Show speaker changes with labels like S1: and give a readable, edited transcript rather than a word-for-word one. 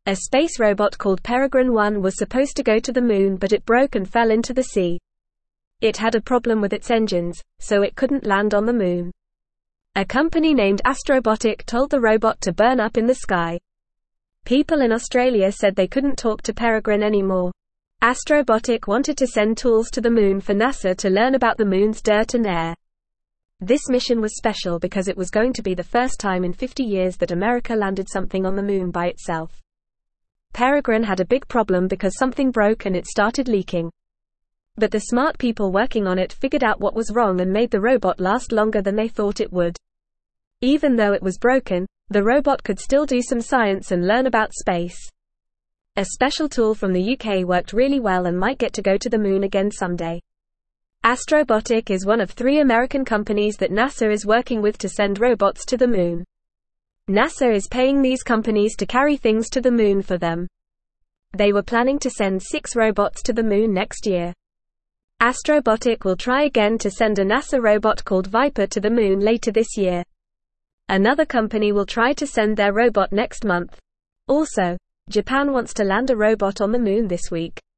S1: A space robot called Peregrine 1 was supposed to go to the moon, but it broke and fell into the sea. It had a problem with its engines, so it couldn't land on the moon. A company named Astrobotic told the robot to burn up in the sky. People in Australia said they couldn't talk to Peregrine anymore. Astrobotic wanted to send tools to the moon for NASA to learn about the moon's dirt and air. This mission was special because it was going to be the first time in 50 years that America landed something on the moon by itself. Peregrine had a big problem because something broke and it started leaking. But the smart people working on it figured out what was wrong and made the robot last longer than they thought it would. Even though it was broken, the robot could still do some science and learn about space. A special tool from the UK worked really well and might get to go to the moon again someday. Astrobotic is one of 3 American companies that NASA is working with to send robots to the moon. NASA is paying these companies to carry things to the moon for them. They were planning to send 6 robots to the moon next year. Astrobotic will try again to send a NASA robot called Viper to the moon later this year. Another company will try to send their robot next month. Also, Japan wants to land a robot on the moon this week.